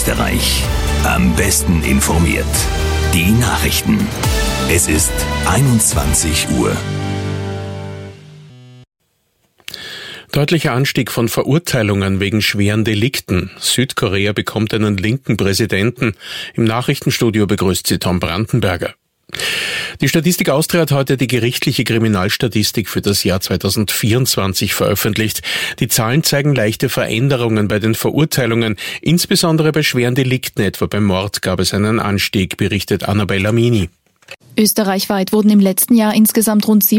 Niederösterreich. Am besten informiert. Die Nachrichten. Es ist 21 Uhr. Deutlicher Anstieg von Verurteilungen wegen schweren Delikten. Südkorea bekommt einen linken Präsidenten. Im Nachrichtenstudio begrüßt sie Tom Brandenberger. Die Statistik Austria hat heute die gerichtliche Kriminalstatistik für das Jahr 2024 veröffentlicht. Die Zahlen zeigen leichte Veränderungen bei den Verurteilungen. Insbesondere bei schweren Delikten, etwa beim Mord, gab es einen Anstieg, berichtet Annabella Mini. Österreichweit wurden im letzten Jahr insgesamt rund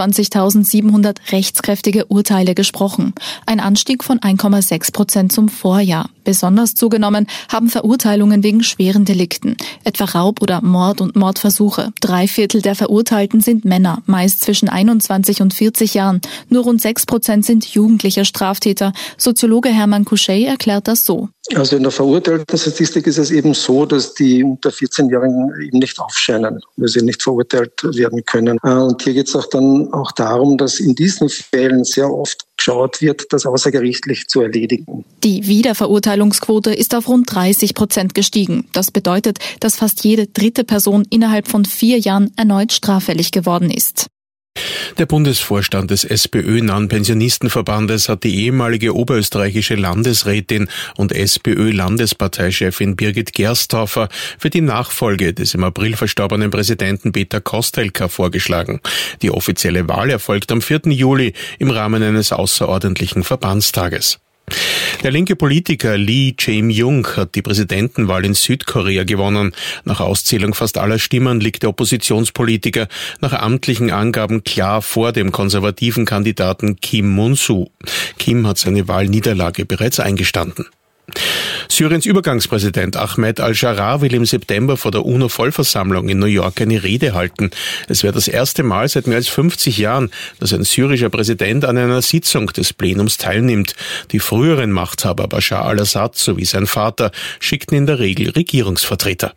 27.700 rechtskräftige Urteile gesprochen. Ein Anstieg von 1,6% zum Vorjahr. Besonders zugenommen haben Verurteilungen wegen schweren Delikten, etwa Raub oder Mord und Mordversuche. 3/4 der Verurteilten sind Männer, meist zwischen 21 und 40 Jahren. Nur rund 6% sind jugendliche Straftäter. Soziologe Hermann Couchet erklärt das so. Also in der verurteilten Statistik ist es eben so, dass die unter 14-Jährigen eben nicht aufscheinen, weil sie nicht verurteilt werden können. Und hier geht es dann auch darum, dass in diesen Fällen sehr oft geschaut wird, das außergerichtlich zu erledigen. Die Wiederverurteilungsquote ist auf rund 30% gestiegen. Das bedeutet, dass fast jede dritte Person innerhalb von 4 Jahren erneut straffällig geworden ist. Der Bundesvorstand des SPÖ-nahen Pensionistenverbandes hat die ehemalige oberösterreichische Landesrätin und SPÖ-Landesparteichefin Birgit Gersthofer für die Nachfolge des im April verstorbenen Präsidenten Peter Kostelka vorgeschlagen. Die offizielle Wahl erfolgt am 4. Juli im Rahmen eines außerordentlichen Verbandstages. Der linke Politiker Lee Jae-myung hat die Präsidentenwahl in Südkorea gewonnen. Nach Auszählung fast aller Stimmen liegt der Oppositionspolitiker nach amtlichen Angaben klar vor dem konservativen Kandidaten Kim Mun-soo. Kim hat seine Wahlniederlage bereits eingestanden. Syriens Übergangspräsident Ahmed al-Sharaa will im September vor der UNO-Vollversammlung in New York eine Rede halten. Es wäre das erste Mal seit mehr als 50 Jahren, dass ein syrischer Präsident an einer Sitzung des Plenums teilnimmt. Die früheren Machthaber Bashar al-Assad sowie sein Vater schickten in der Regel Regierungsvertreter.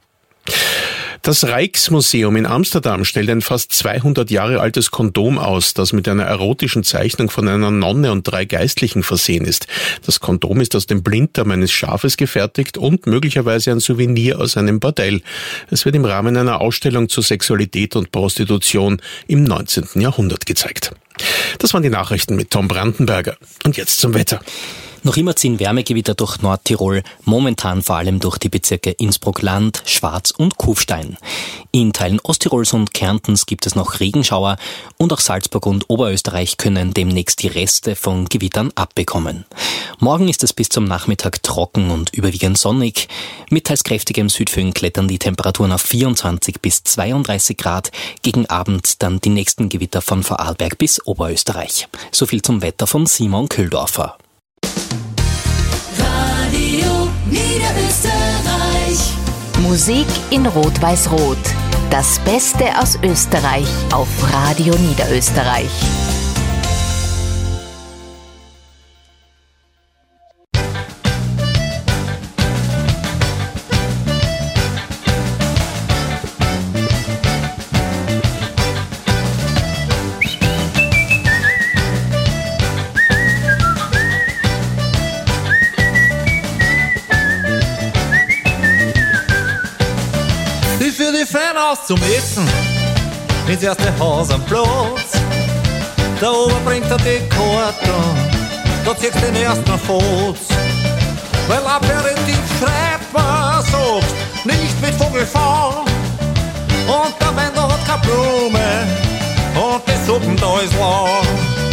Das Rijksmuseum in Amsterdam stellt ein fast 200 Jahre altes Kondom aus, das mit einer erotischen Zeichnung von einer Nonne und 3 Geistlichen versehen ist. Das Kondom ist aus dem Blinddarm eines Schafes gefertigt und möglicherweise ein Souvenir aus einem Bordell. Es wird im Rahmen einer Ausstellung zur Sexualität und Prostitution im 19. Jahrhundert gezeigt. Das waren die Nachrichten mit Tom Brandenberger. Und jetzt zum Wetter. Noch immer ziehen Wärmegewitter durch Nordtirol, momentan vor allem durch die Bezirke Innsbruck-Land, Schwarz und Kufstein. In Teilen Osttirols und Kärntens gibt es noch Regenschauer und auch Salzburg und Oberösterreich können demnächst die Reste von Gewittern abbekommen. Morgen ist es bis zum Nachmittag trocken und überwiegend sonnig. Mit teils kräftigem Südföhn klettern die Temperaturen auf 24 bis 32 Grad. Gegen Abend dann die nächsten Gewitter von Vorarlberg bis Oberösterreich. So viel zum Wetter von Simon Kühldorfer. Radio Niederösterreich. Musik in Rot-Weiß-Rot. Das Beste aus Österreich auf Radio Niederösterreich. Zum Essen ins erste Haus am Platz. Da oben bringt er die Karte, da ziehst du den ersten Fotz. Weil Aperitif schreibt man, sagt, nicht mit Vogelfall. Und der Wein da hat keine Blume und die Suppen da ist lang.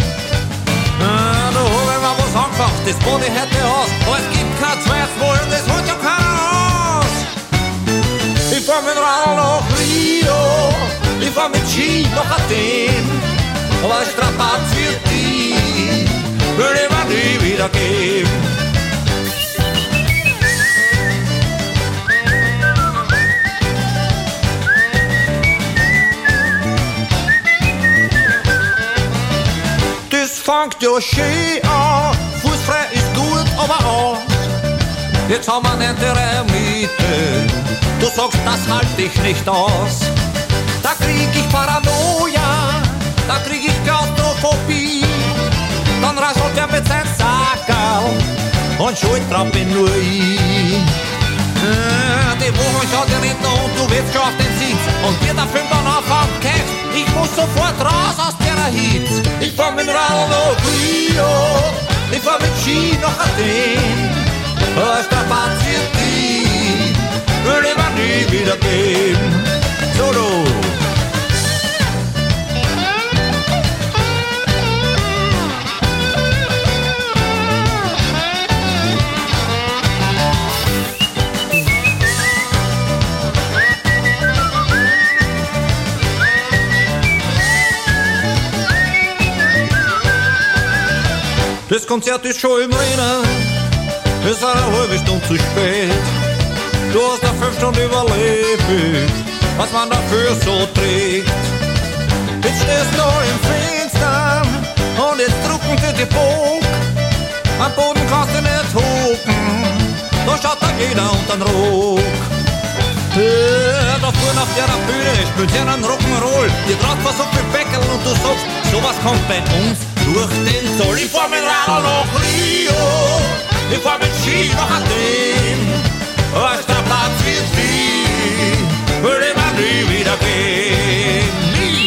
Da hab ich mal was angefangen, das bot ich heute aus. Aber es gibt kein zweites Mal und das holt ja keiner aus. Ich fahr mit Radl nach Rio, ich fahr mit Ski nach Athen. Aber ein Strapaz für die will ich mir nie wieder geben. Das fängt ja schön an, fußfrei ist gut, aber auch. Jetzt haben wir eine Miete. Du sagst, das halt ich nicht aus. Da krieg ich Paranoia, da krieg ich Klaustrophobie. Dann rasselt er mit seinem Sackerl und schuld drauf bin nur ich. Die Woche schaut ja nicht noch und du willst schon auf den Sitz. Und wir da 5 dann anfangen, Keks, ich muss sofort raus aus der Hitze. Ich fahr mit dem Radl nach Rio, ich fahr mit Ski nach Athen. Strapaziert die, will ich mir nie wieder geben. So du. Das Konzert ist schon im Rennen, es ist eine halbe Stunde zu spät. Du hast nach 5 Stunden überlebt, was man dafür so trägt. Jetzt stehst du im Finstern und jetzt drucken sie die Bock. Am Boden kannst du nicht hocken, da schaut da jeder unter den Rock. Da vorne auf der Bühne spielt sie einen Rock'n'Roll. Die traut was so viel Bäckerl und du sagst, sowas kommt bei uns durch den Zoll. Ich fahr mit Radl nach Rio, ich fahr mit Ski nach Athen. Als der Platz wird die, will ich mir nie wieder gehen. Nie.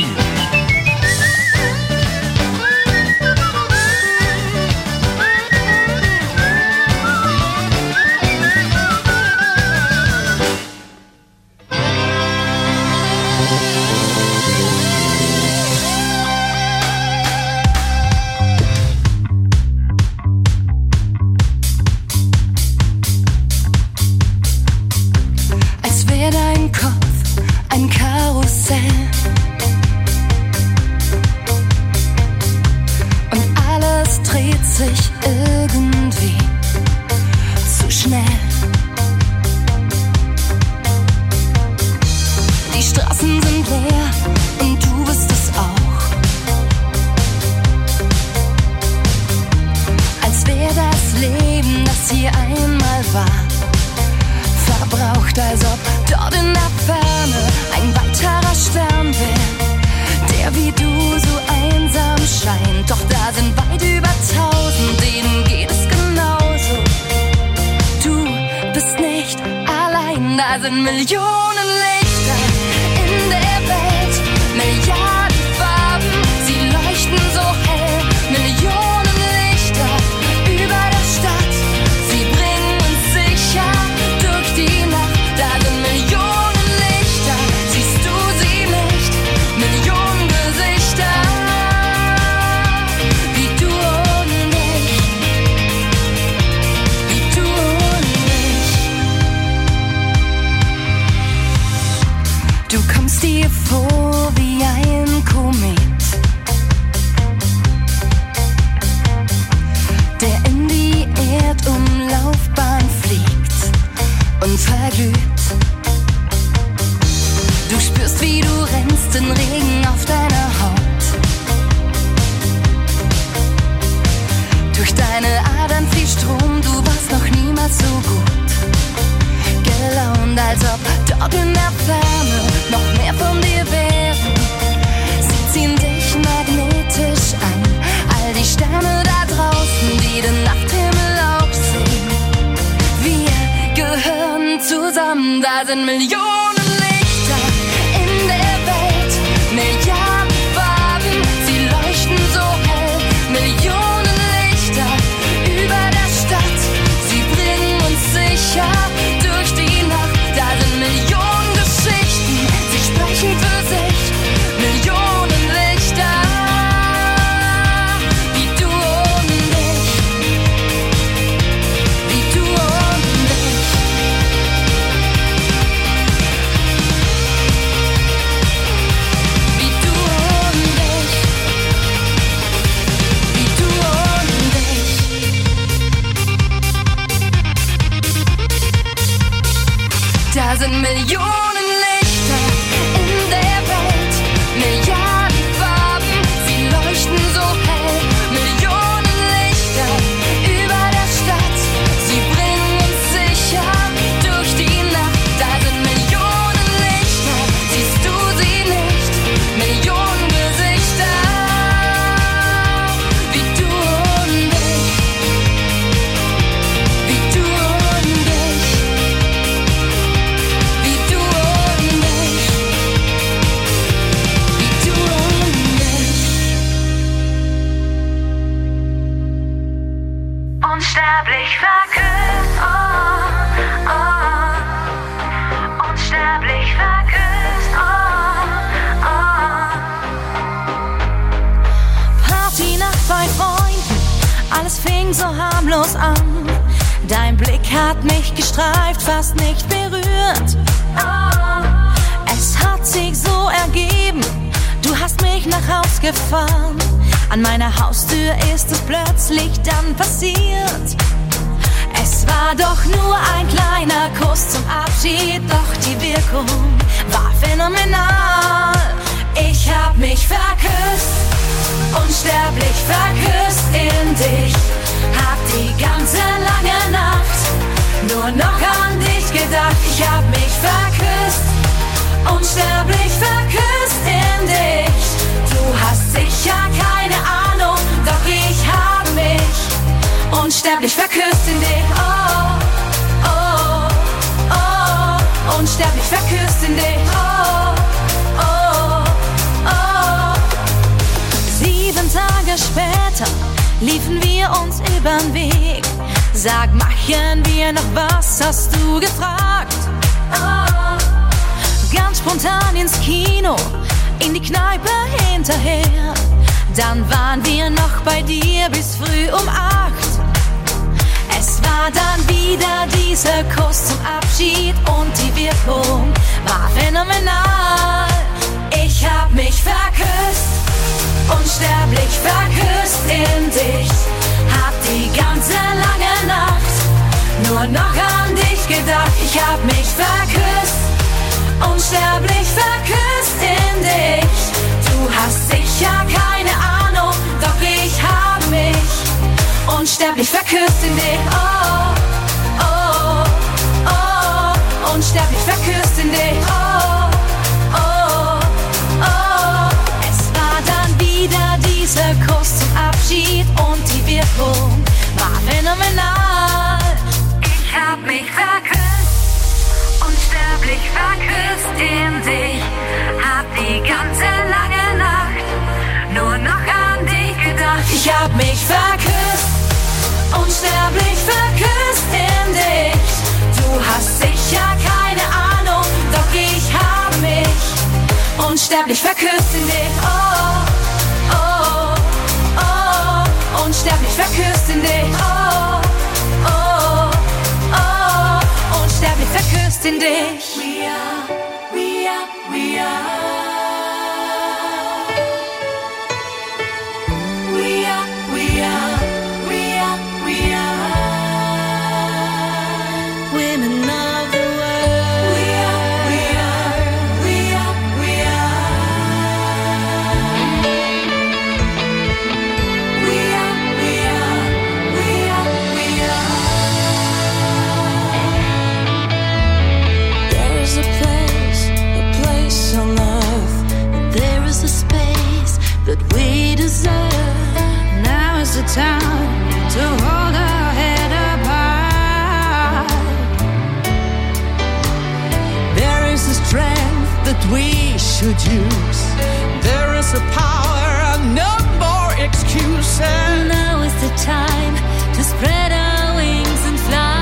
unsterblich verküsst. Partynacht bei Freunden, alles fing so harmlos an. Dein Blick hat mich gestreift, fast nicht berührt. Es hat sich so ergeben, du hast mich nach Haus gefahren. An meiner Haustür ist es plötzlich dann passiert. Es war doch nur ein kleiner Kuss zum Abschied, doch die Wirkung war phänomenal. Ich hab mich verküsst, unsterblich verküsst in dich. Hab die ganze lange Nacht nur noch an dich gedacht. Ich hab mich verküsst, unsterblich verküsst in dich. Du hast sicher keine Ahnung, doch ich hab mich unsterblich verküsst in dich. Oh, oh, oh, unsterblich verküsst in dich. Oh, oh, oh. 7 Tage später liefen wir uns übern Weg. Sag, machen wir noch was, hast du gefragt. Ganz spontan ins Kino, in die Kneipe hinterher. Dann waren wir noch bei dir bis früh um 8. Es war dann wieder dieser Kuss zum Abschied und die Wirkung war phänomenal. Ich hab mich verküsst, unsterblich verküsst in dich. Hab die ganze lange Nacht nur noch an dich gedacht. Ich hab mich verküsst, unsterblich verküsst in dich. Du hast sicher keine Ahnung, doch ich hab mich unsterblich verküsst in dich. Oh, oh, oh, unsterblich verküsst in dich. Oh, oh, oh. Es war dann wieder dieser Kuss zum Abschied und die Wirkung war phänomenal. Ich hab mich verküsst, unsterblich verküsst in dich. Hab die ganze lange Nacht nur noch an dich gedacht. Ich hab mich verküsst, unsterblich verküsst in dich. Du hast sicher keine Ahnung, doch ich hab mich unsterblich verküsst in dich. Oh, oh, oh, unsterblich verküsst in dich. Oh, oh, oh, unsterblich verküsst in dich. We are, we are, we are. We are, we are, we are, we are. Women of the world. We are, we are, we are, we are. We are, we are, we are, we are. There is a place on earth. There is a space that we deserve. Now is the time to hold our head up high. There is a strength that we should use. There is a power and no more excuses. Now is the time to spread our wings and fly.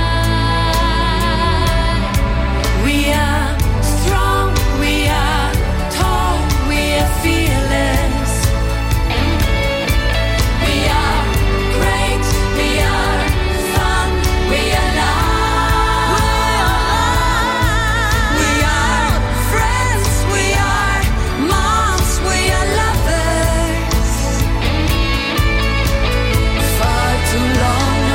We are strong, we are tall, we are fearless. We are great, we are fun, we are love. We are friends, we are moms, we are lovers. Far too long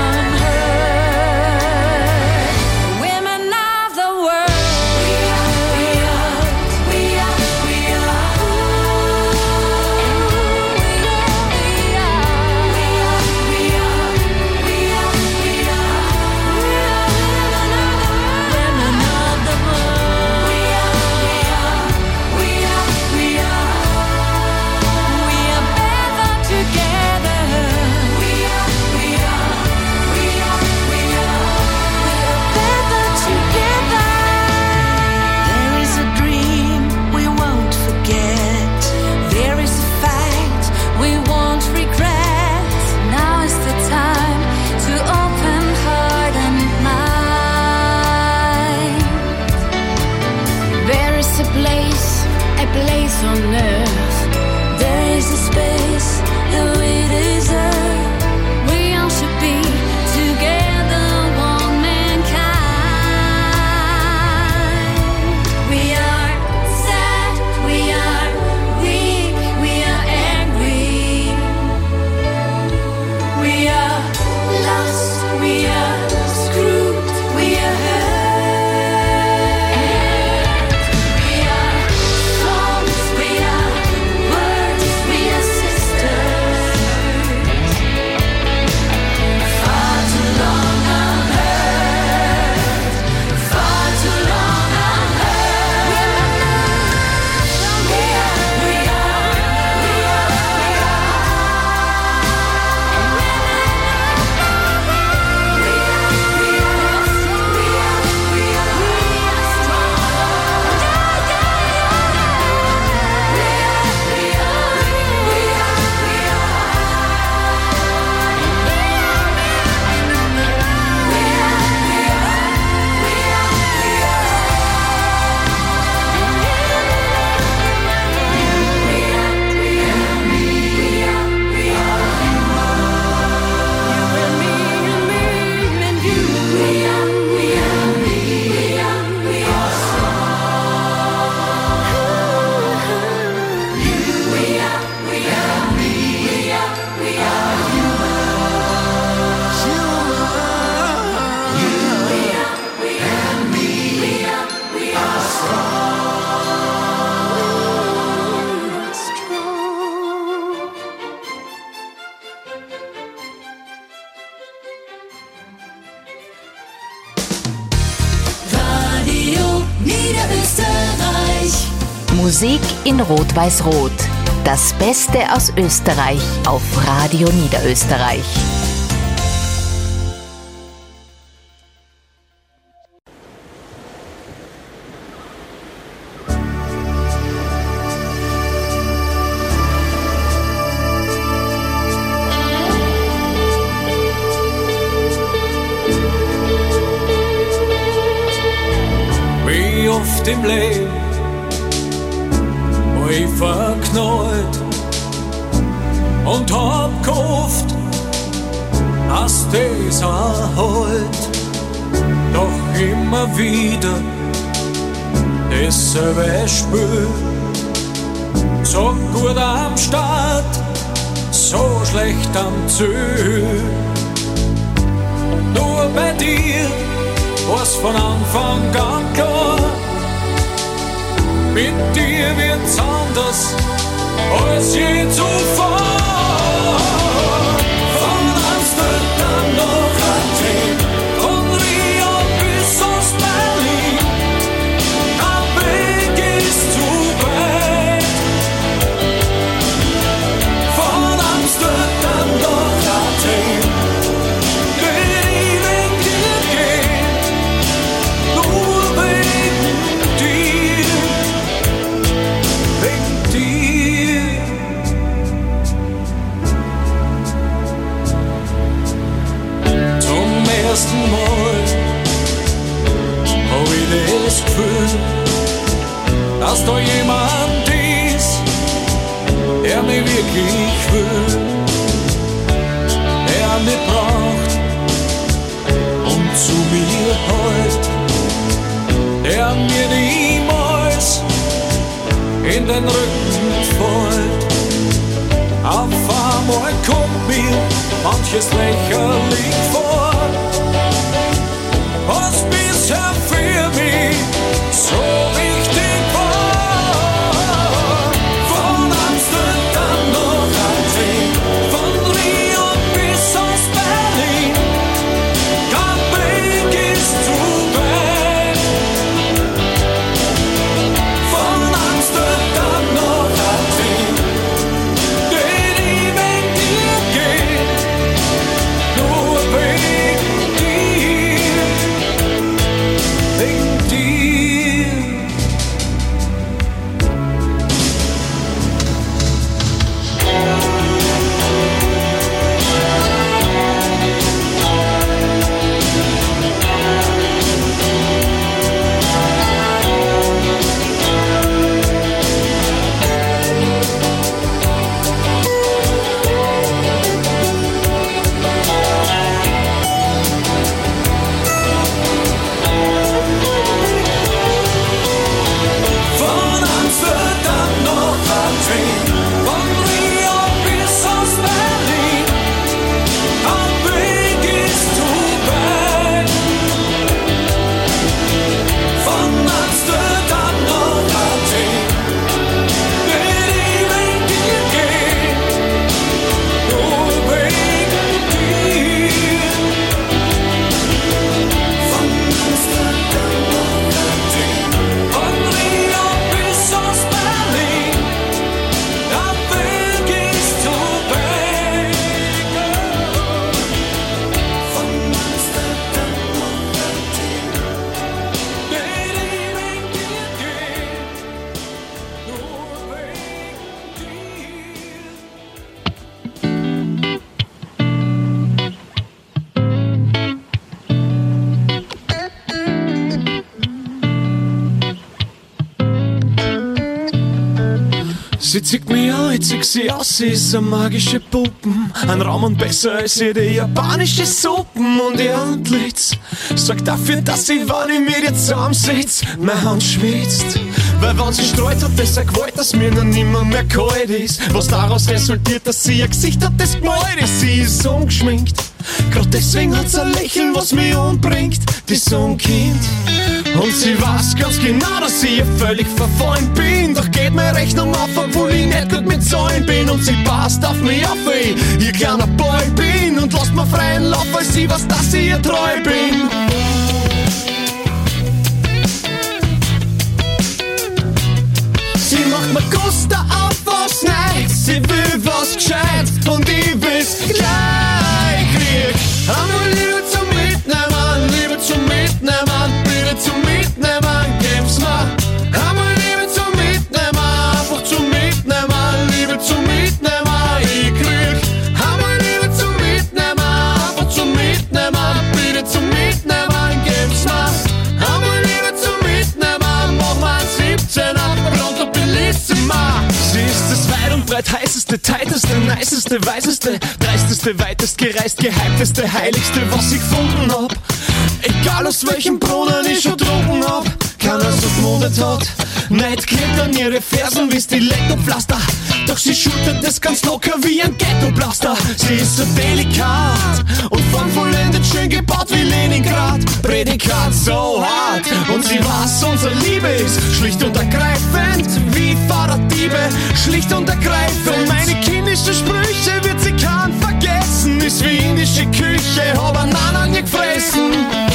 my place on earth. There is a space that we deserve. We all should be together, one mankind. We are sad, we are weak, we are angry. We are lost, we are screwed, we are hurt. Musik in Rot-Weiß-Rot. Das Beste aus Österreich auf Radio Niederösterreich. Wie oft im Leben war ich verknallt und hab gehofft, dass das auch halt. Doch immer wieder dasselbe Spiel. So gut am Start, so schlecht am Ziel. Nur bei dir war's von Anfang an klar. Mit dir wird's anders als je zuvor. Von Amsterdam nach Athen, von Rio bis aus Berlin. Ein Weg ist zu weit. Von Amsterdam nach Athen, will ich wegen dir gehen, nur wegen dir. Wegen dir. Zum ersten Mal hab ich das Gefühl, dass da jemand ist, der mich wirklich will, der mich braucht und zu mir hält, der mir niemals in den Rücken fällt. Auf einmal kommt mir manches lächerlich vor, was bisher für mich so wichtig war. Von Amsterdam nach Athen, von Rio bis aus Berlin, kein Weg ist zu weit. Von Amsterdam nach Athen, den ich wegen dir geh, nur wegen dir, wegen dir. Sie zieht mich an, ich zieh sie aus, sie ist eine magische Puppen. Ein Raum und besser als jede japanische Suppen. Und ihr Antlitz sorgt dafür, dass ich, wenn ich mit ihr zusammensitz, meine Hand schwitzt. Weil wenn sie streut, hat das eine Gewalt, dass mir noch nimmer mehr kalt ist. Was daraus resultiert, dass sie ein Gesicht hat, das gemalt ist. Sie ist ungeschminkt, grad deswegen hat sie ein Lächeln, was mich umbringt. Die ist so ein Kind. Und sie weiß ganz genau, dass ich ihr völlig verfallen bin. Doch geht mir recht um auf, obwohl ich nicht gut mit Zahlen bin. Und sie passt auf mich auf, weil ich ihr kleiner Boy bin. Und lasst mir freien Lauf, weil sie weiß, dass ich ihr treu bin. Sie macht mir Guster auf was Neues. Sie will was Gescheites und ich will's gleich krieg. Einmal Liebe zum Mitnehmen, Liebe zum Mitnehmen, bitte zum Mitnehmen, gib's mir. Einmal Liebe zum Mitnehmen, einfach zum Mitnehmen, Liebe zum Mitnehmen, ich krieg. Einmal Liebe zum Mitnehmen, einfach zum Mitnehmen, bitte zum Mitnehmen, gib's mir. Einmal Liebe zum Mitnehmen, mach mal 17er, pronto bellissima. Sie ist das weit und breit heißeste, tighteste, niceste, weiseste, dreisteste, weitest gereist, gehypteste, heiligste, was ich gefunden hab. Egal aus welchem Brunnen ich schon trunken hab, keiner so gemundet hat. Neid klebt an ihre Fersen wie Stilettopflaster, doch sie schultert es ganz locker wie ein Ghettoblaster. Sie ist so delikat und formvollendet schön gebaut wie Leningrad. Prädikat so hart und sie weiß, unsere Liebe ist schlicht und ergreifend wie Fahrraddiebe, schlicht und ergreifend. Und meine kindischen Sprüche wird sie kaum vergessen, ist wie indische Küche, hab einen Nanan gefressen.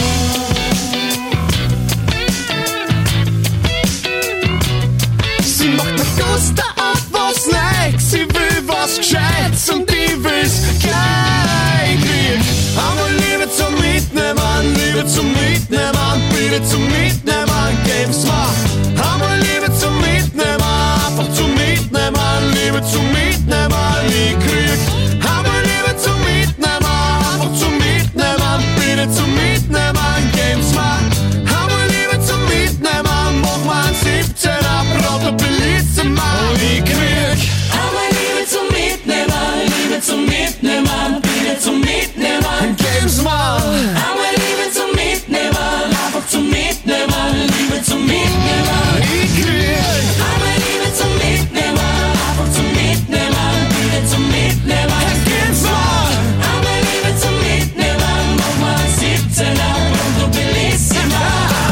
Sie macht mir Guster auf was Neues, sie will was Gescheites und ich will's gleich krieg. Einmal Liebe zum Mitnehmen, Liebe zum Mitnehmen, bitte zum Mitnehmen, gib's mir. Einmal Liebe zum Mitnehmen, einfach zum Mitnehmen, Liebe zum Mitnehmen, ich krieg. Einmal Liebe zum Mitnehmen, einfach zum Mitnehmen, bitte zum Mitnehmen, gib's mir. Einmal Liebe zum Mitnehmen, mach mal ein 17er, pronto bellissima, und ich krieg. Einmal Liebe zum Mitnehmen, Liebe zum Mitnehmen, bitte zum Mitnehmen, gib's mir. Einmal Liebe zum Mitnehmen, einfach zum Mitnehmen, Liebe zum Mitnehmen, ich krieg. Einmal Liebe zum Mitnehmen, einfach zum Mitnehmen, bitte zum Mitnehmen, gib's mir. Einmal Liebe zum Mitnehmen, mach mal ein 17er, pronto bellissima.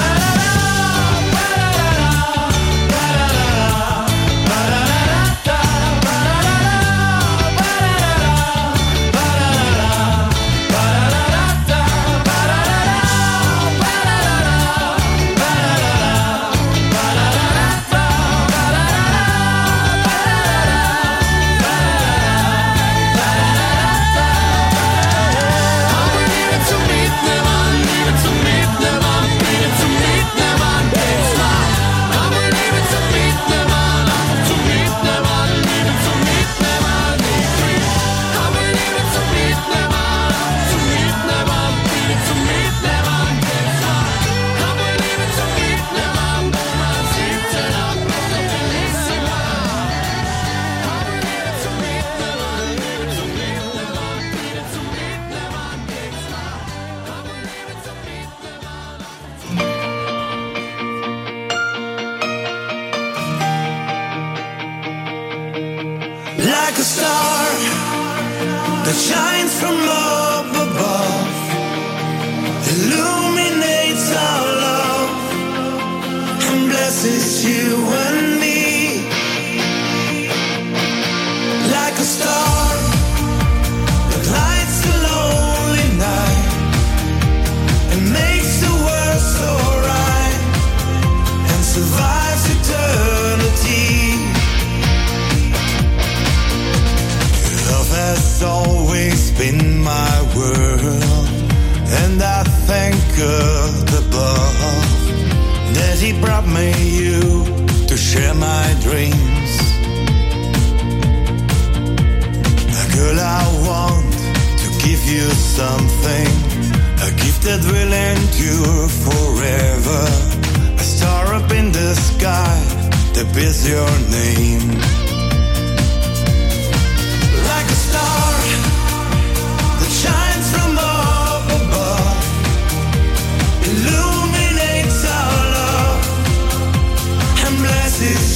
Like a star that shines from up above, illuminates our love and blesses you and me. Like a star that lights the lonely night and makes the world so right and survives eternity. Love has always been my world, and I thank God above that He brought me you to share my dreams. Girl, I want to give you something, a gift that will endure forever. A star up in the sky that bears your name.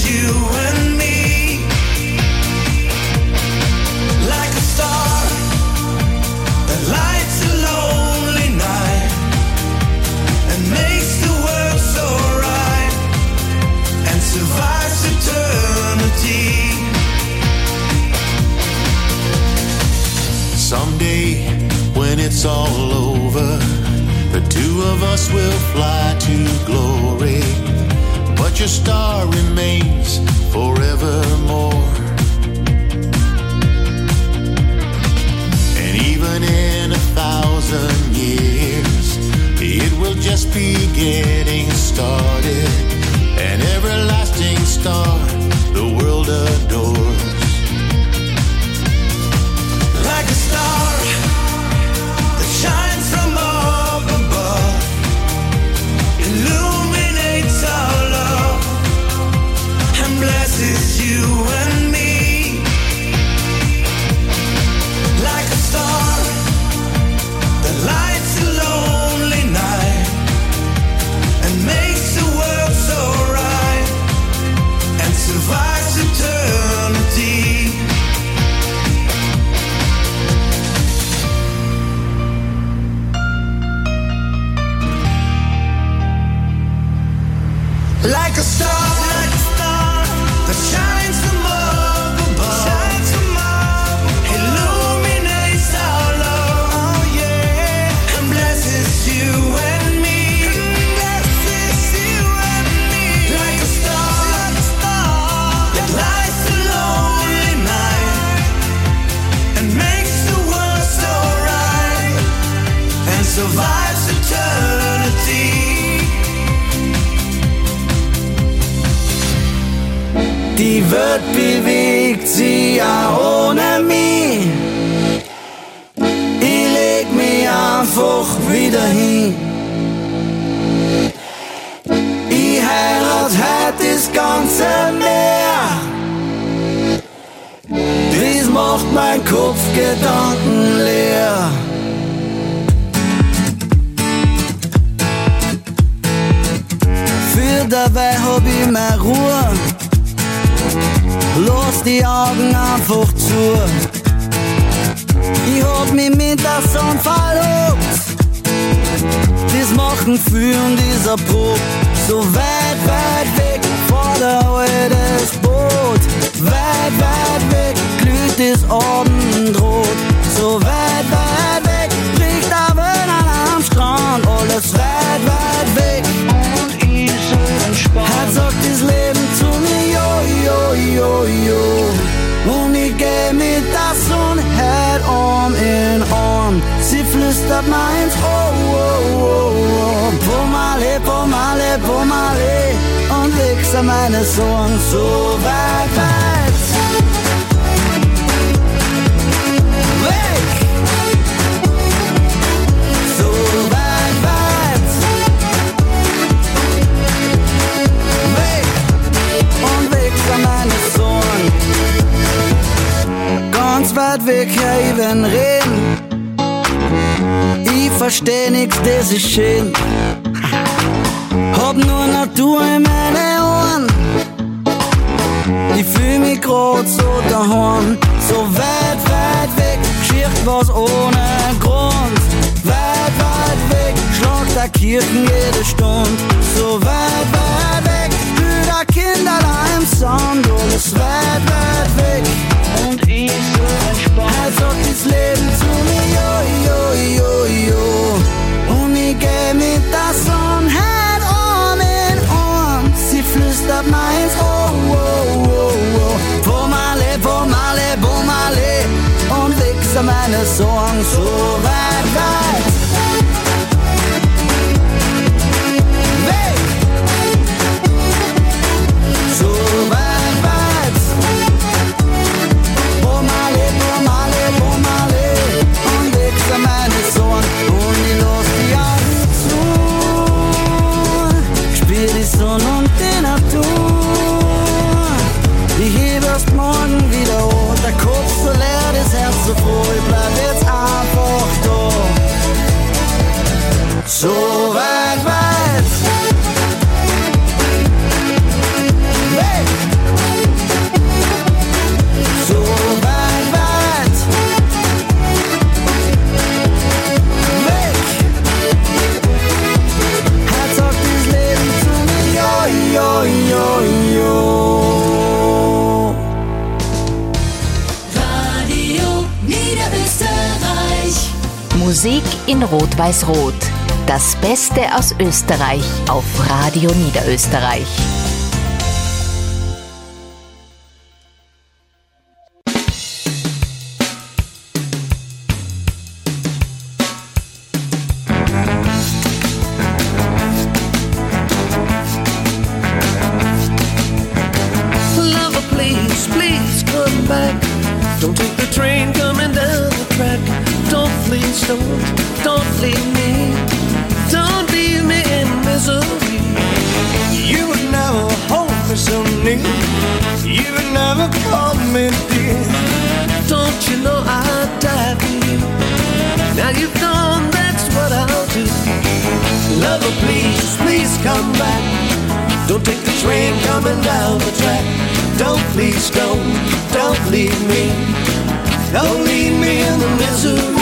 blesses you and me. Like a star that lights a lonely night and makes the world so right and survives eternity. Someday when it's all over, the two of us will fly to glory, but your star remains forevermore. And even in 1,000 years, it will just be getting started. An everlasting star the world adores. Like a star that shines from up above, illuminates our love and blesses you and me. Like a star that lights a lonely night and makes the world so right and survives eternity. Like a star that shines from up above, illuminates our love, oh yeah, and blesses you and me, like a star that lights the lonely night and makes the world so right and survives eternity. Die Welt bewegt sich ja ohne mich. Ich leg mich einfach wieder hin. Ich heirat heute das ganze Meer. Das macht mein Kopf Gedanken leer. Für dabei hab ich meine Ruhe. Lass die Augen einfach zu. Ich hab mich mit der Sonne verlobt. Das machen viele und dieser Prob. So weit, weit weg vor der altes Boot. Weit, weit weg glüht das Abendrot. So weit, weit weg bricht der Wellen am Strand. Alles weit, weit weg und ich so entspannt. Heute sagt das Leben zu mir, yo, yo, yo, yo. Und ich geh mit der Sonne heute Arm in Arm. Sie flüstert mir ins Ohr, oh, oh, oh. Pomale, pomale, pomale. Und legst an meine Sorgen so weit, weit weg. So weit, weit weg. Und legst an meine Sorgen ganz weit weg, ja, ich will reden. Ich versteh nix, das ist schön. Hab nur Natur in meine Ohren. Ich fühl mich grad so daheim. So weit, weit weg, schirrt was ohne Grund. Weit, weit weg, schlagt der Kirchen jede Stunde. So weit, weit weg, spül der Kinderlein im Sand. Alles weit, weit weg und ich so entspannt. Halt sagt das Leben zu mir, yo, yo, yo, yo. Und ich geh mit der Sonne halt Arm in Arm. Sie flüstert mir ins Ohr, oh, oh, oh. Pomale, pomale, pomale. Und legst an meine Sorgen so weit, weit weg. So weit, weit. Pomale, pomale, pomale. Und legst an meine Sorgen und ich lass die Augen zu. Spür die Sonne und die Natur. Ich heb erst morgen wieder hoch. Der Kopf so leer, das Herz so froh. Ich bleib jetzt einfach da. Radio Niederösterreich. Musik in Rot-Weiß-Rot. Das Beste aus Österreich auf Radio Niederösterreich. Lover, please, please come back. Don't take the train coming down the track. Don't please, don't leave me. Don't leave me in misery. You would never hold me so near. You would never call me dear. Don't you know I'd die for you? Now you've gone, that's what I'll do. Lover, please, please come back. Don't take the train coming down the track. Don't please, don't leave me. Don't leave me in the misery.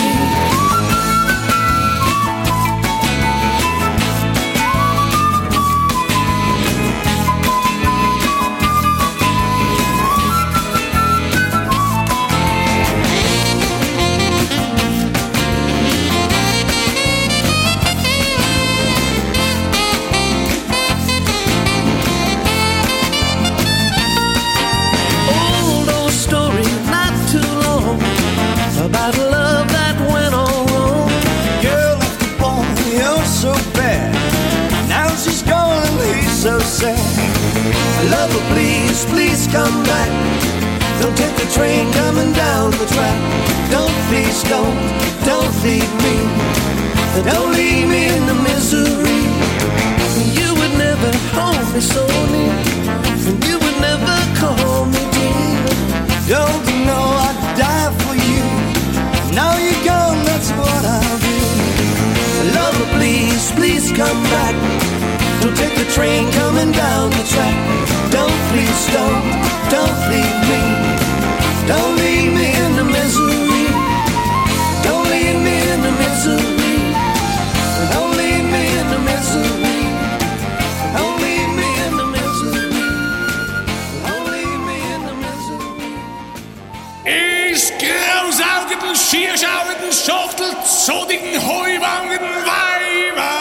About love that went all wrong. Girl left the boy, you're so bad. Now she's gone and he's so sad. Lover, please, please come back. Don't take the train coming down the track. Don't, please, don't leave me. Don't leave me in the misery. You would never hold me so near. And you would never call me dear. Don't you know I'd die for you? Now you're gone, that's what I'll do. Lover, please, please come back. Don't take the train coming down the track. Don't, please, don't leave me. Don't leave me in the misery. Don't leave me in the misery. Don't leave me in the misery. Don't leave me in the misery. Don't leave me in the misery. Ich grausaugenden, schierschauenden, schachtelzodigen, heuwangen Weiber.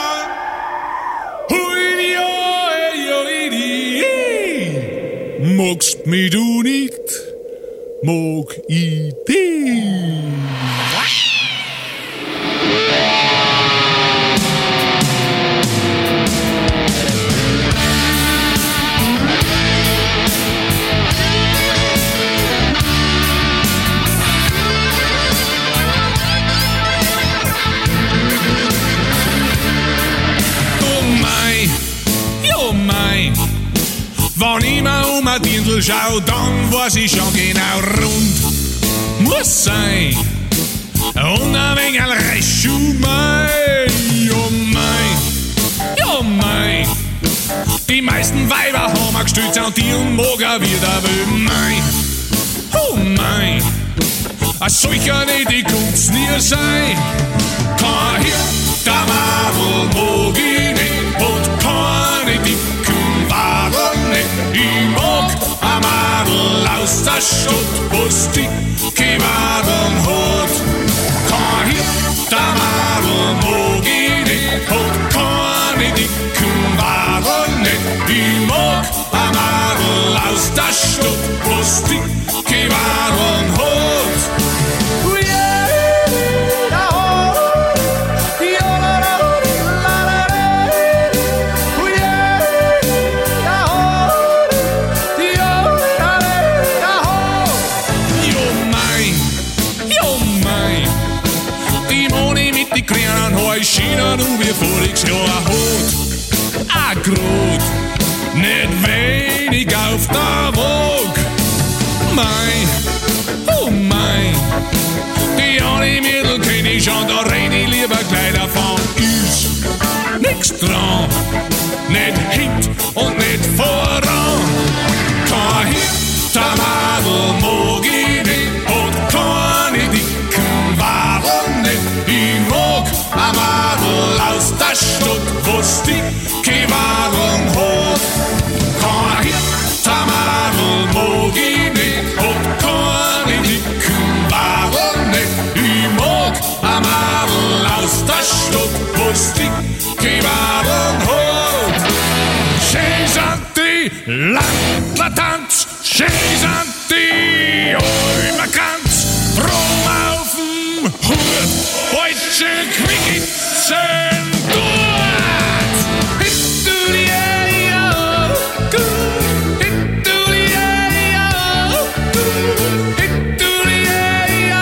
Magst mich du nicht, mag ich dich. Wenn ich mir um ein Dirndl schau, dann weiß ich schon genau, rund muss sein. Und ein wenig recht, oh mein, oh mein, oh mein. Die meisten Weiber haben gestützt an die und morgen wieder will mein, oh mein. Ein solcher nicht, die kann's nie sein. Kein Hirn, der Madel mag ich nicht und keine dicken Waren nicht. Ich mag ein Madel aus der Stadt, wo's dicke Waren hat. Kein Hirn, der Madel mag ich nicht und keine dicken Waren nicht. Ich mag ein Madel aus der Stadt, wo's dicke Waren hat. Schienen und wie voriges Jahr hat. Ein Grot, nicht wenig auf der Waage. Mein, oh mein, die alle Mädel kenn ich schon, da red ich lieber gleich davon. Ist nix dran, nicht hint und nicht voran. Kein Hintermadel mag ich nicht und keine dicken Waren nicht. Ich mag ein Madel aus der Stadt, wo's dicke Waren hat. Landlertanz, Schäsanti, Ulmerkranz, Brum auf'm Hut, deutsche Quickitzen dort. Hittuliaio, hittuliaio, hittuliaio,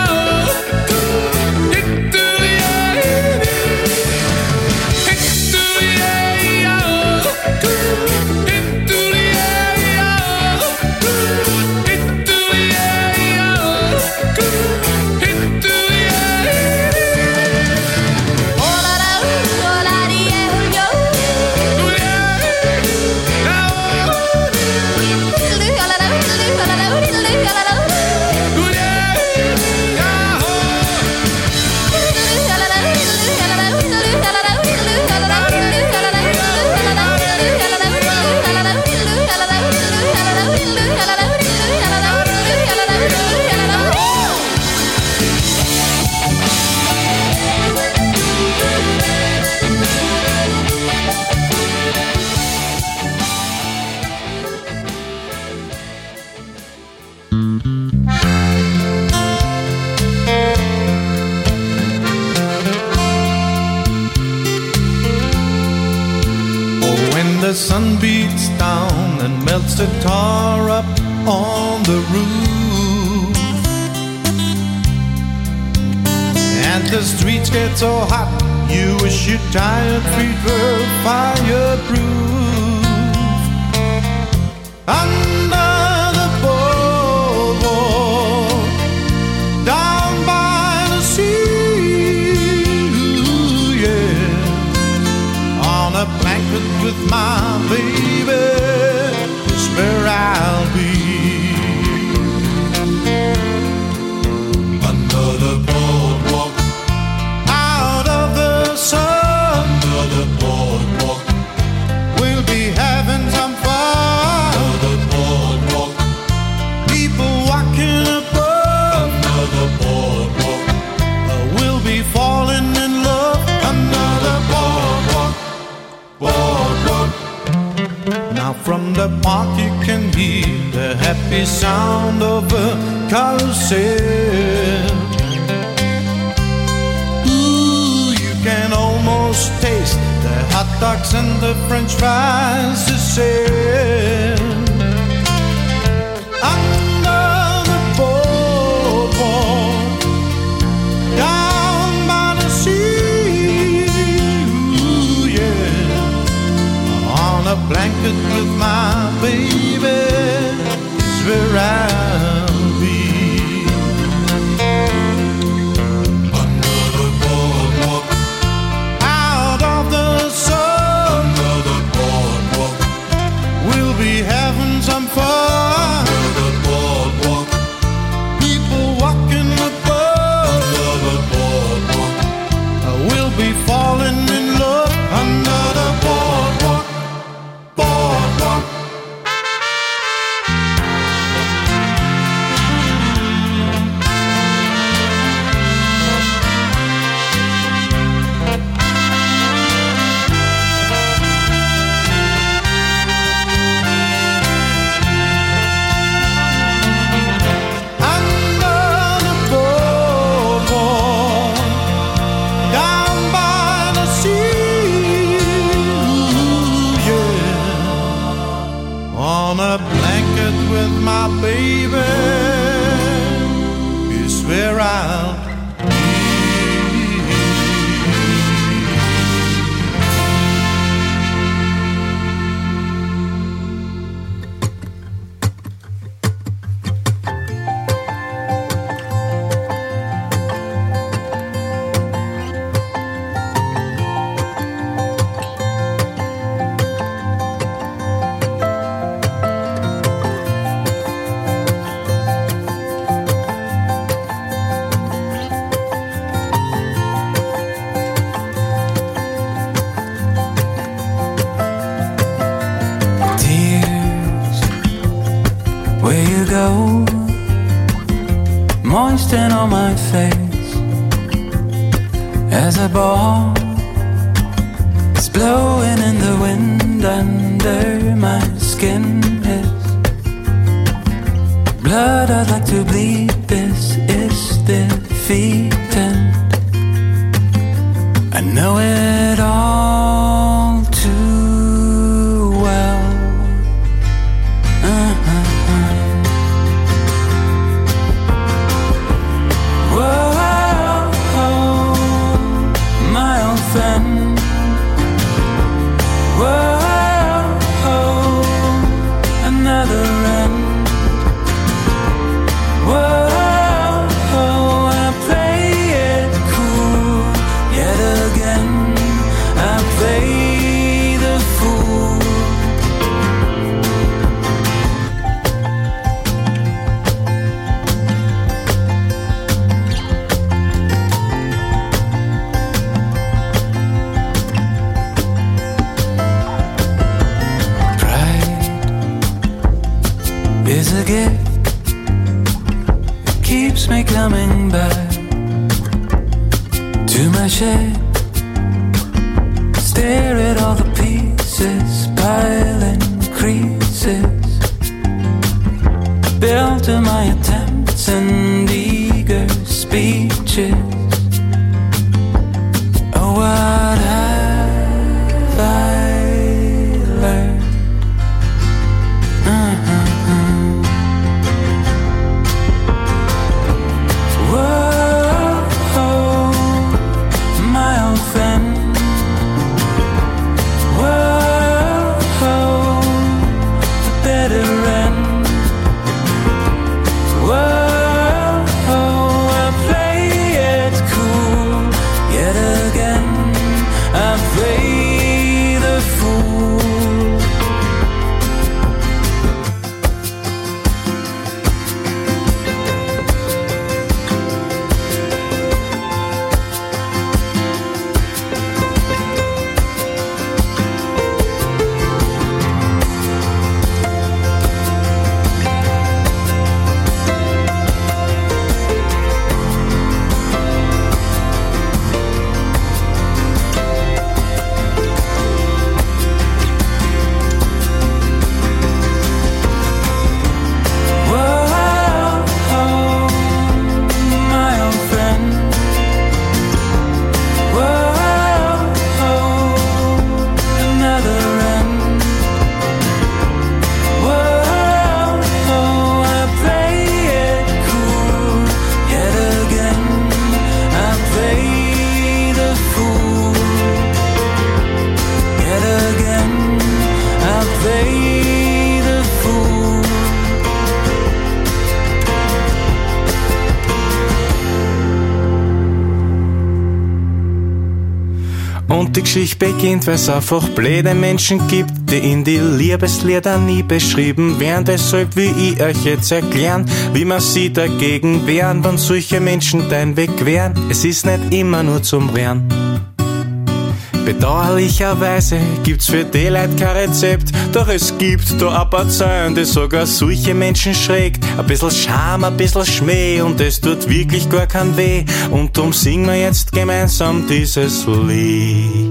The sun beats down and melts the tar up on the roof, and the streets get so hot you wish your tired feet were fireproof. Under the boardwalk, down by the sea, yeah, on a blanket with my baby is where I'll be. Under the boardwalk, out of the sun. Under the boardwalk, we'll be having some fun. Under the boardwalk, people walking above. Under the boardwalk, we'll be falling in love. Under the boardwalk, boardwalk. Now from the park you can hear the happy sound of a carousel. Ooh, you can almost taste the hot dogs and the french fries to sell. Under the boardwalk, down by the sea, ooh, yeah, on a blanket with my baby is where I'll be. Under the boardwalk, out of the sun. Under the boardwalk, we'll be having some fun. Under the boardwalk, people walking above. Under the boardwalk, we'll be falling in love. Under the boardwalk, boardwalk. Under the boardwalk, down by the sea, ooh, yeah, on a blanket with my baby is where I'll be. Tears, where you go, moisten on my face as a ball is blowing in the wind under my skin. blood I'd like to bleed. This is defeated. I know it all too well. Whoa, my old friend. Whoa, another end. Whoa, I play it cool yet again. I play the fool. Pride is a gift. It keeps me coming back to my shed. Stare at all the pieces, piling creases, built to my attempts and eager speeches. Oh, what have I learned? Whoa, my old friend. Whoa, the better end. Whoa, I play it cool yet again. I play the fool. Und die Geschichte beginnt, weil es einfach blöde Menschen gibt, die in die Liebeslieder nie beschrieben werden. Deshalb will ich euch jetzt erklären, wie man sie dagegen wehren, wenn solche Menschen deinen Weg queren. Es ist nicht immer nur zum Wehren. Bedauerlicherweise gibt's für die Leute kein Rezept, doch es gibt da ein paar Zeilen, die sogar solche Menschen schrägt. Ein bisschen Scham, ein bisschen Schmäh und es tut wirklich gar kein weh. Und drum singen wir jetzt gemeinsam dieses Lied.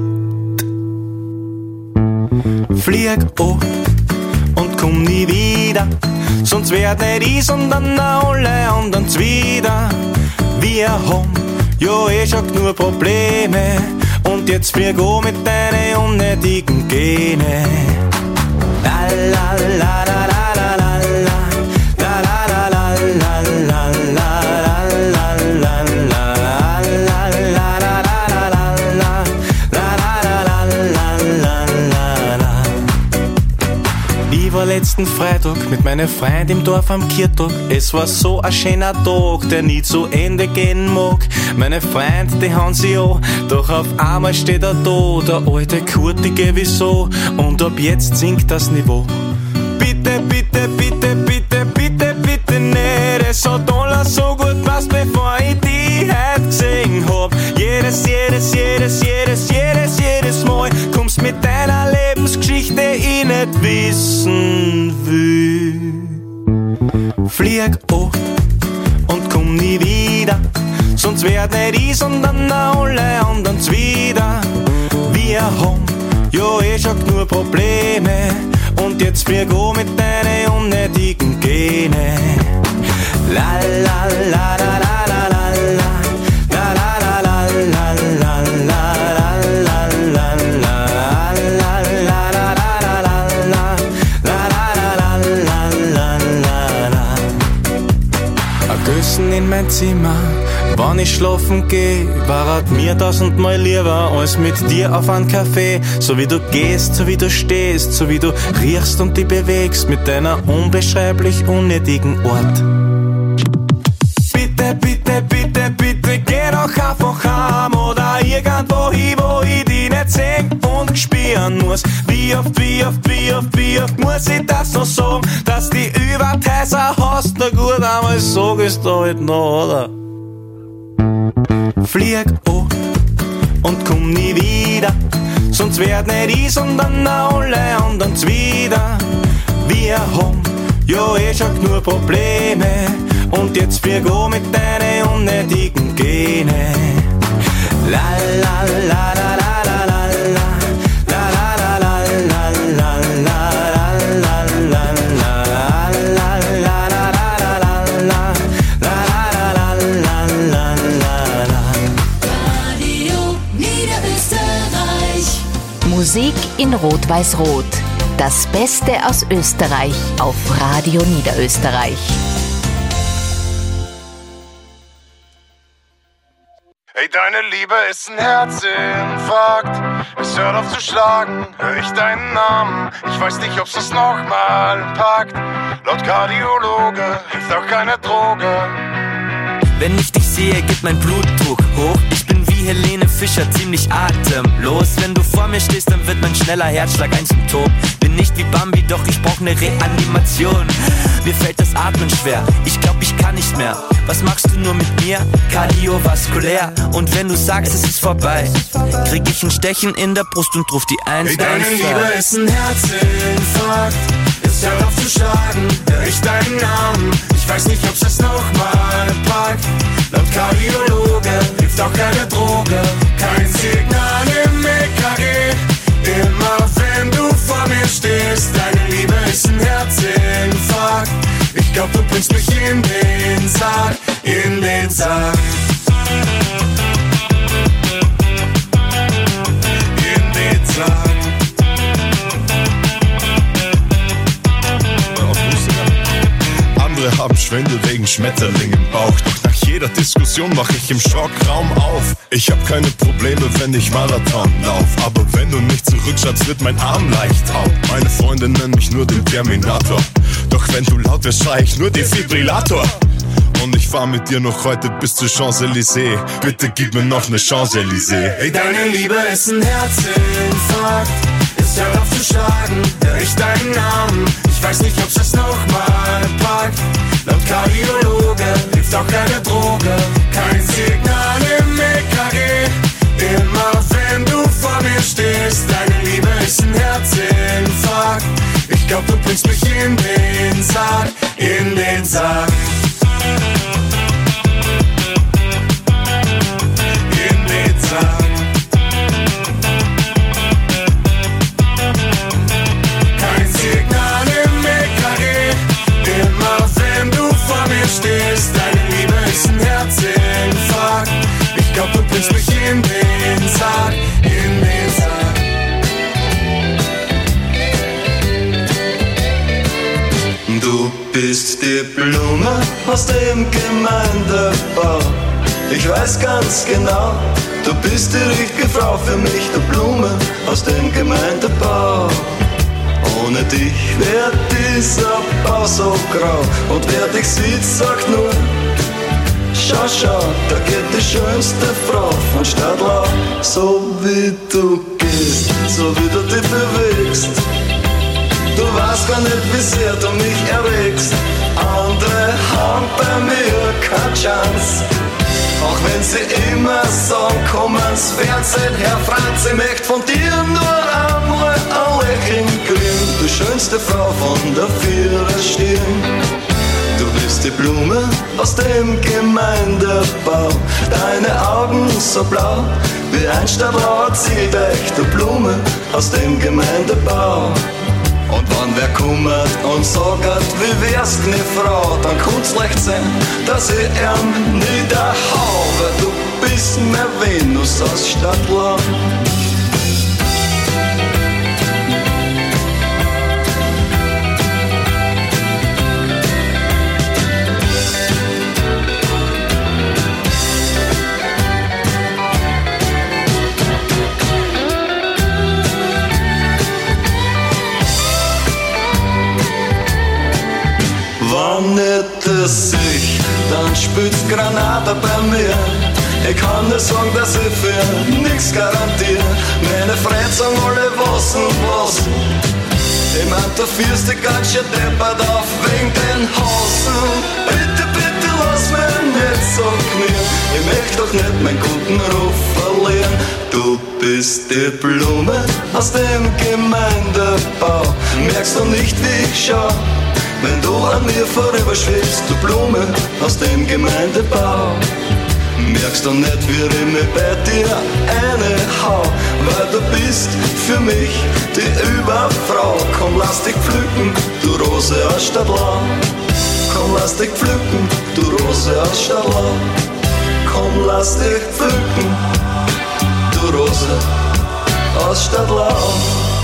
Flieg ab und komm nie wieder, sonst werd nicht ich, sondern alle anderen wieder. Wir haben ja eh schon genug Probleme. Und jetzt flieg an mit deinen unnötigen Gene. La la la la la la la la la la la la la la Ich war letzten Freitag mit meiner Freund im Dorf am Kirchtag. Es war so ein schöner Tag, der nie zu Ende gehen mag. Meine Freunde, die hauen sie an, doch auf einmal steht er da, der alte Kurtige, wieso? Und ab jetzt sinkt das Niveau. Bitte, bitte, bitte, bitte, bitte, bitte nicht. Es hat alles so gut passt, bevor ich die heute gesehen hab. Jedes Mal kommst mit deiner Lebensgeschichte, ich nicht wissen will. Flieg an und komm nie wieder, sonst werd nicht ich, sondern alle anderen wieder. Wir haben ja eh schon genug Probleme und jetzt flieg an mit deinen unnötigen Gene. Kerzen in mein Zimmer. Wenn ich schlafen geh, war mir 1000-mal lieber als mit dir auf einen Kaffee. So wie du gehst, so wie du stehst, so wie du riechst und dich bewegst mit deiner unbeschreiblich unnötigen Art. Bitte, bitte, bitte, bitte, geh doch einfach heim oder irgendwo hin, wo ich dich nicht sehen und spüren muss. Wie oft muss ich das noch sagen, dass die Übertäuser hast, na gut, einmal sag ich's da halt noch, oder? Flieg an und komm nie wieder, sonst werd nicht ich, sondern alle anderen wieder. Wir haben ja eh schon genug Probleme und jetzt flieg an mit deinen unnötigen Gene. La la la la la la la la. Musik in Rot-Weiß-Rot. Das Beste aus Österreich auf Radio Niederösterreich. Hey, deine Liebe ist ein Herzinfarkt. Es hört auf zu schlagen, hör ich deinen Namen. Ich weiß nicht, ob's das nochmal packt. Laut Kardiologe hilft auch keine Droge. Wenn ich dich sehe, geht mein Blutdruck hoch. Ich bin wie Helene Fischer, ziemlich atemlos. Wenn du vor mir stehst, dann wird mein schneller Herzschlag ein Symptom. Bin nicht wie Bambi, doch ich brauch ne Reanimation. Mir fällt das Atmen schwer, ich glaub, ich kann nicht mehr. Was machst du nur mit mir? Kardiovaskulär. Und wenn du sagst, es ist vorbei, krieg ich ein Stechen in der Brust und ruf die 112. Hey, deine Liebe ist ein Herzinfarkt. Es hört auf zu schlagen, hör ich deinen Namen. Ich weiß nicht, ob's das nochmal packt. Laut Kardiologe hilft auch keine Droge. Kein Signal im EKG. Immer wenn du vor mir stehst, deine Liebe ist ein Herzinfarkt. Ich glaub, du bringst mich in den Sarg, in den Sarg. In den Sarg. Andere haben Schwindel wegen Schmetterling im Bauch. Doch nach jeder Diskussion mach ich im Schockraum auf. Ich hab keine Probleme, wenn ich Marathon lauf. Aber wenn du nicht zurückschaust, wird mein Arm leicht taub. Meine Freunde nennen mich nur den Terminator. Doch wenn du laut wirst, schrei ich nur Defibrillator. Und ich fahr mit dir noch heute bis zur Champs-Élysées. Bitte gib mir noch ne Champs-Élysées. Hey, deine Liebe ist ein Herzinfarkt. Es hört auf zu schlagen, hör ich deinen Namen. Ich weiß nicht, ob's das nochmal packt. Laut Kardiologe hilft auch keine Droge. Kein Signal im EKG. Immer wenn du vor mir stehst, deine Liebe ist ein Herzinfarkt. Ich glaub, du bringst mich in den Sarg, in den Sarg. In den Sarg. Stehst, deine Liebe ist ein Herzinfarkt. Ich glaub, du bringst mich in den Sarg, in den Sarg. Du bist die Blume aus dem Gemeindebau. Ich weiß ganz genau, du bist die richtige Frau für mich, die Blume aus dem Gemeindebau. Ohne dich wär dieser Bau so grau. Und wer dich sieht, sagt nur: Schau, schau, da geht die schönste Frau von Stadtlau. So wie du gehst, so wie du dich bewegst. Du weißt gar nicht, wie sehr du mich erregst. Andere haben bei mir keine Chance. Auch wenn sie immer sagen, komm ans Fernsehen, Herr Franz, ich möchte von dir nur einmal ein Lächeln kriegen. Du schönste Frau von der Viererstirn. Du bist die Blume aus dem Gemeindebau. Deine Augen so blau, wie ein stadtlauer Zieldech. Du Blume aus dem Gemeindebau. Und wenn wer kummert und sagt, wie wär's, ne Frau, dann kann's leicht sein, dass ich ihn niederhau, weil du bist mehr Venus aus Stadtlau. Wenn nicht das ich, dann spielt's Granate bei mir. Ich kann nur sagen, dass ich für nix garantiere. Meine Freunde sagen alle was und was. Ich mein, du führst dich ganz schön deppert auf wegen den Hasen. Bitte, bitte lass mich nicht so knien. Ich möchte doch nicht meinen guten Ruf verlieren. Du bist die Blume aus dem Gemeindebau. Merkst du nicht, wie ich schau, wenn du an mir vorüberschwebst? Du Blume aus dem Gemeindebau. Merkst du nicht, wie ich mich bei dir einhau? Weil du bist für mich die Überfrau. Komm, lass dich pflücken, du Rose aus Stadtlau. Komm, lass dich pflücken, du Rose aus Stadtlau. Komm, lass dich pflücken, du Rose aus Stadtlau.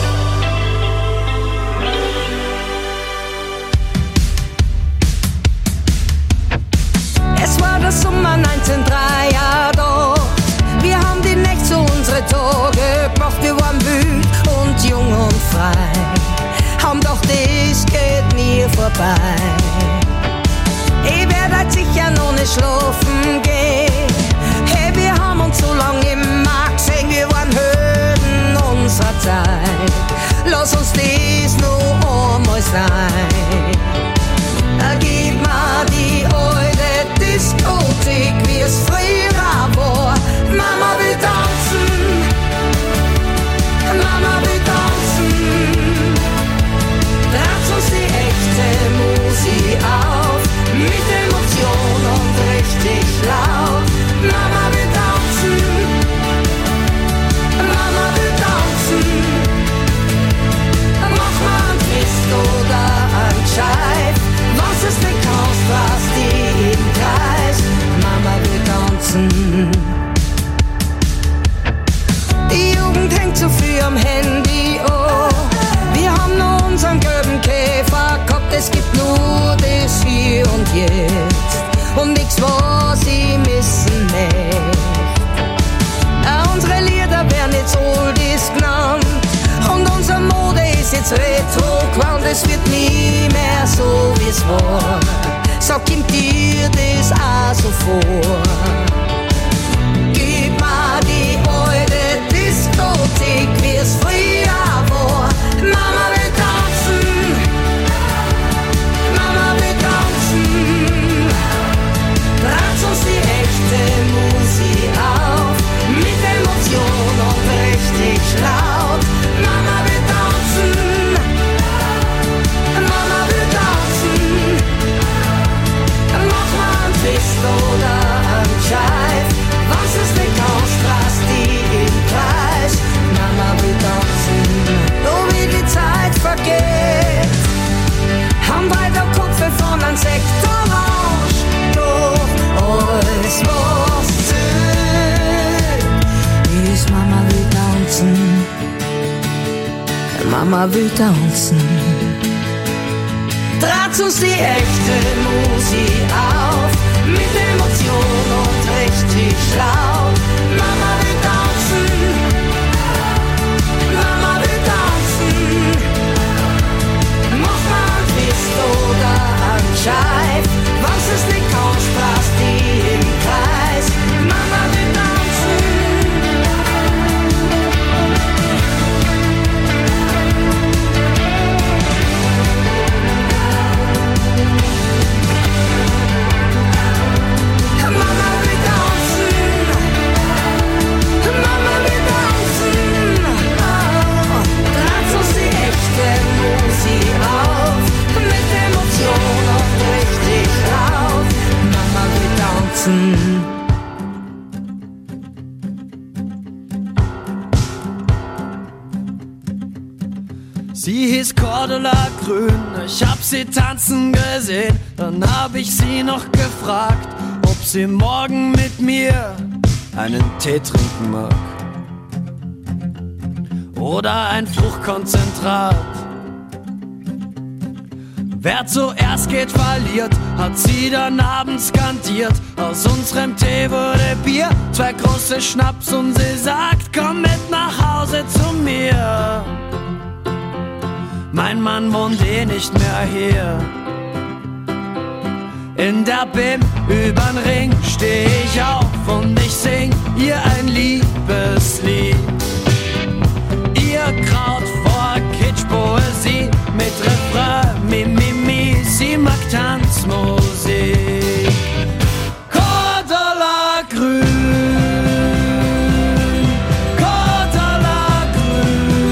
Es war der Sommer 1903, ja doch. Wir haben die Nächte zu unsere Tage gemacht. Wir waren wild und jung und frei. Haben doch das geht nie vorbei. Ich werd halt sicher noch nicht schlafen gehen. Hey, wir haben uns so lange immer gesehen. Wir waren Helden unserer Zeit. Lass uns das noch einmal sein. Gib mir die alte Diskothek, wie es früher war. Mama will tanzen, Mama will tanzen. Trat uns die echte Musik auf, mit Emotion und richtig laut. Mama will tanzen, Mama will tanzen. Mach mal ein Twist oder ein Scheif. Was ist nicht kannst, was die im Kreis. Mama will tanzen. Die Jugend hängt zu viel am Handy, oh. Wir haben nur unseren gelben Käfer gehabt. Es gibt nur das Hier und Jetzt und nix, was ich missen möchte. Unsere Lieder werden jetzt Oldies genannt und unsere Mode ist jetzt retro gewandt. Es wird nie mehr so, wie es war. Sag, kommt dir das auch so vor? Gib mir die alte Diskothek, wie es früher war. Mama will tanzen, Mama will tanzen. Trat uns die echte Musik auf, mit Emotion und richtig laut. Mama will tanzen, Mama will tanzen. Mach mal ein Twist oder ein Jive. Was ist nicht kannst, lass die im Kreis. Mama will tanzen, oh wie die Zeit vergeht. Haben weiter Kupfer von einem Sektorange. Doch alles was zählt ist Mama will tanzen. Mama will tanzen. Trat uns die echte Musik auf, mit Emotion und richtig laut. Mama will tanzen, Mama will tanzen. Mach mal ein Twist oder ein Jive. Was es nicht kannst, lass die im Kreis. Mama will tanzen. Sie hieß Cordula Grün, ich hab sie tanzen gesehen. Dann hab ich sie noch gefragt, ob sie morgen mit mir einen Tee trinken mag. Oder ein Fruchtkonzentrat. Wer zuerst geht, verliert, hat sie dann abends skandiert. Aus unserem Tee wurde Bier, 2 große Schnaps und sie sagt, komm mit nach Hause zu mir. Mein Mann wohnt eh nicht mehr hier. In der BIM übern Ring steh ich auf und ich sing ihr ein Liebeslied. Ihr kraut vor Kitschpoesie mit Refrain, mi, sie mag Tanzmusik. Cordula grün, Cordula grün,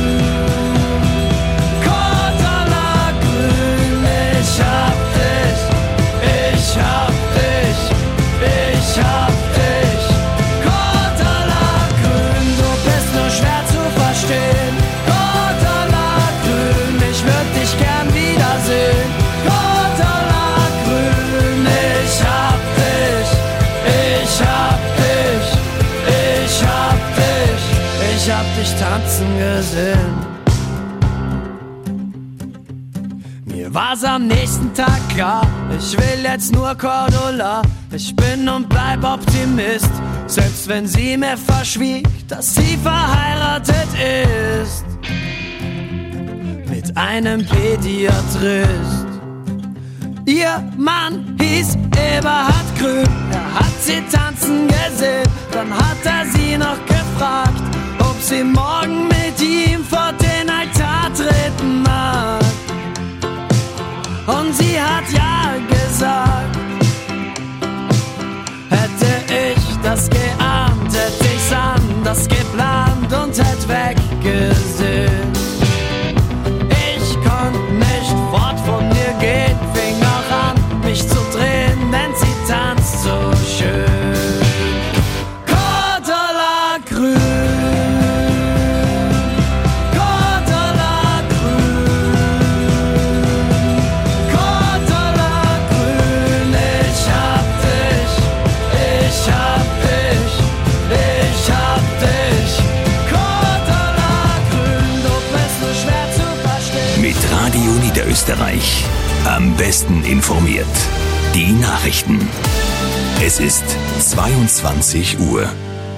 Cordula grün, ich hab dich, ich hab dich, ich hab dich. Cordula grün, du bist nur schwer zu verstehen. Cordula grün, ich würd dich gern wiedersehen. Cordula grün, ich hab dich, ich hab dich, ich hab dich, ich hab dich tanzen gesehen. Mir war's am nächsten Tag klar, ich will jetzt nur Cordula. Ich bin und bleib Optimist, selbst wenn sie mir verschwieg, dass sie verheiratet ist mit einem Pädiatrist. Ihr Mann hieß Eberhard Grün, er hat sie tanzen gesehen, dann hat er sie noch gefragt, ob sie morgen mit ihm vor den Altar treten mag. Und sie hat ja gesagt. Hätte ich das geahnt, hätte ich's anders geplant und hätte weggesehen. Ich konnte nicht fort von ihr gehen, fing auch an, mich zu drehen, denn sie tanzt so schön. Cordula grün, Cordula grün, Cordula grün, ich hab dich, ich hab dich, ich hab dich. Cordula grün, du bist nur schwer zu verstehen. Mit Radio Niederösterreich. Am besten informiert. Die Nachrichten. Es ist 22 Uhr.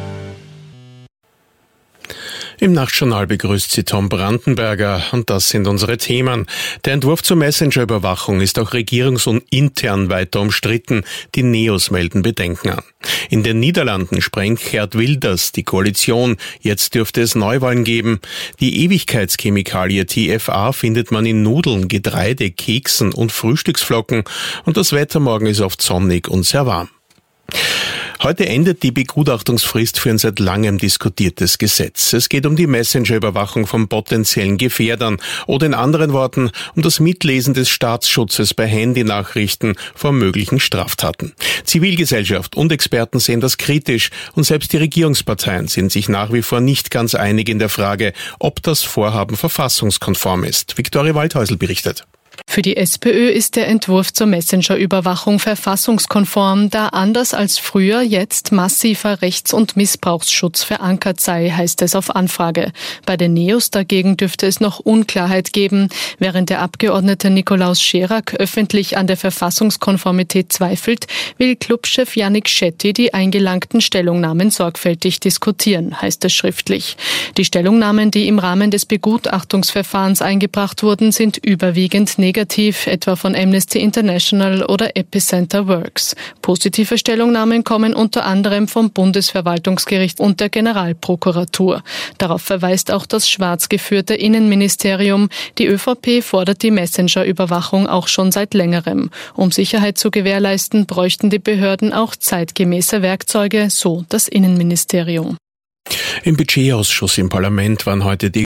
Im Nachtjournal begrüßt Sie Tom Brandenberger und das sind unsere Themen. Der Entwurf zur Messenger-Überwachung ist auch regierungsintern weiter umstritten. Die Neos melden Bedenken an. In den Niederlanden sprengt Geert Wilders die Koalition. Jetzt dürfte es Neuwahlen geben. Die Ewigkeitschemikalie TFA findet man in Nudeln, Getreide, Keksen und Frühstücksflocken. Und das Wetter morgen ist oft sonnig und sehr warm. Heute endet die Begutachtungsfrist für ein seit langem diskutiertes Gesetz. Es geht um die Messenger-Überwachung von potenziellen Gefährdern oder in anderen Worten um das Mitlesen des Staatsschutzes bei Handynachrichten vor möglichen Straftaten. Zivilgesellschaft und Experten sehen das kritisch und selbst die Regierungsparteien sind sich nach wie vor nicht ganz einig in der Frage, ob das Vorhaben verfassungskonform ist. Viktoria Waldhäusl berichtet. Für die SPÖ ist der Entwurf zur Messenger-Überwachung verfassungskonform, da anders als früher jetzt massiver Rechts- und Missbrauchsschutz verankert sei, heißt es auf Anfrage. Bei den Neos dagegen dürfte es noch Unklarheit geben. Während der Abgeordnete Nikolaus Scherak öffentlich an der Verfassungskonformität zweifelt, will Clubchef Yannick Shetty die eingelangten Stellungnahmen sorgfältig diskutieren, heißt es schriftlich. Die Stellungnahmen, die im Rahmen des Begutachtungsverfahrens eingebracht wurden, sind überwiegend negativ, etwa von Amnesty International oder Epicenter Works. Positive Stellungnahmen kommen unter anderem vom Bundesverwaltungsgericht und der Generalprokuratur. Darauf verweist auch das schwarz geführte Innenministerium. Die ÖVP fordert die Messenger-Überwachung auch schon seit längerem. Um Sicherheit zu gewährleisten, bräuchten die Behörden auch zeitgemäße Werkzeuge, so das Innenministerium. Im Budgetausschuss im Parlament waren heute die